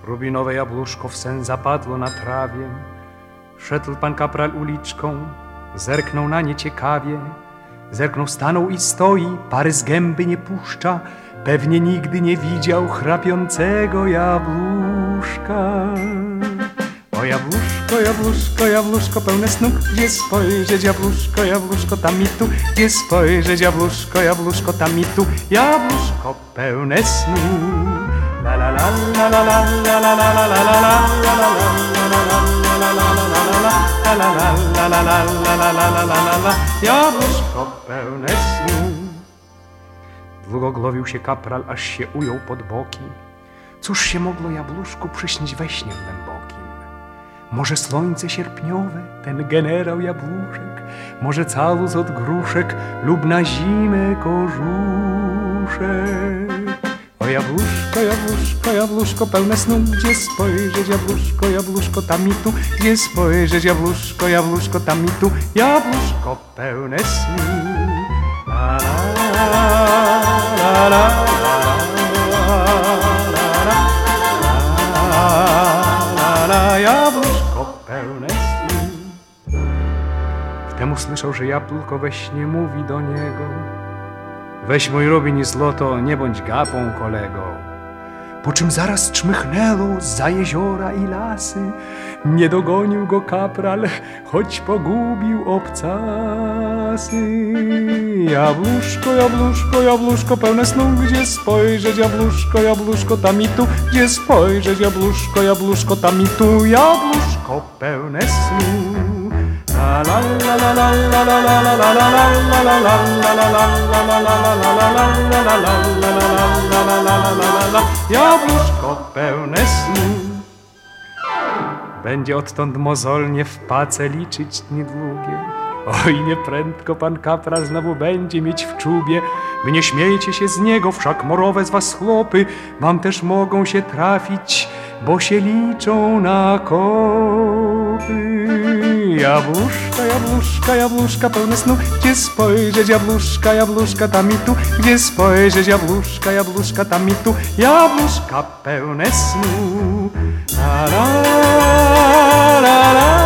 Rubinowe jabłuszko w sen zapadło na trawie. Szedł pan kapral uliczką, zerknął na nie ciekawie. Zerknął, stanął i stoi, pary z gęby nie puszcza. Pewnie nigdy nie widział chrapiącego jabłuszka. O jabłuszko, jabłuszko, jabłuszko pełne snu, gdzie spojrzeć jabłuszko, jabłuszko tam i tu, gdzie spojrzeć jabłuszko, jabłuszko tam i tu, jabłuszko pełne snu. La la la la la la la la la la la la la, jabłuszko pełne snu. Długo głowił się kapral, aż się ujął pod boki. Cóż się mogło jabłuszku przyśnić we śnie głębokim? Może słońce sierpniowe, ten generał jabłuszek, może calus od gruszek lub na zimę kożuszek. O jabłuszko, jabłuszko, jabłuszko pełne snu, gdzie spojrzeć jabłuszko, jabłuszko tam i tu, gdzie spojrzeć jabłuszko, jabłuszko tam i tu, jabłuszko pełne snu. La la la la la la, jabłuszko pełne snu. Wtem usłyszał, że jabłko we śnie mówi do niego: weź mój Rubin złoto, nie bądź gapą, kolego. Po czym zaraz czmychnęło za jeziora i lasy. Nie dogonił go kapral, choć pogubił obcasy. Jabłuszko, jabłuszko, jabłuszko pełne snu, gdzie spojrzeć jabłuszko, jabłuszko tam i tu, gdzie spojrzeć jabłuszko, jabłuszko tam i tu, jabłuszko pełne snu. La la la la la la la la la la la la la la, jabłuszko pełne snu. Będzie odtąd mozolnie w pace liczyć dni długie. Oj, nieprędko pan kapral znowu będzie mieć w czubie. Wy nie śmiejcie się z niego, wszak morowe z was chłopy wam też mogą się trafić, bo się liczą na kopy. Jabłuszka, jabłuszka, jabłuszka pełne snu, gdzie spojrzeć jabłuszka, jabłuszka tam i tu, gdzie spojrzeć jabłuszka, jabłuszka tam i tu, jabłuszka pełne snu. La la la la la.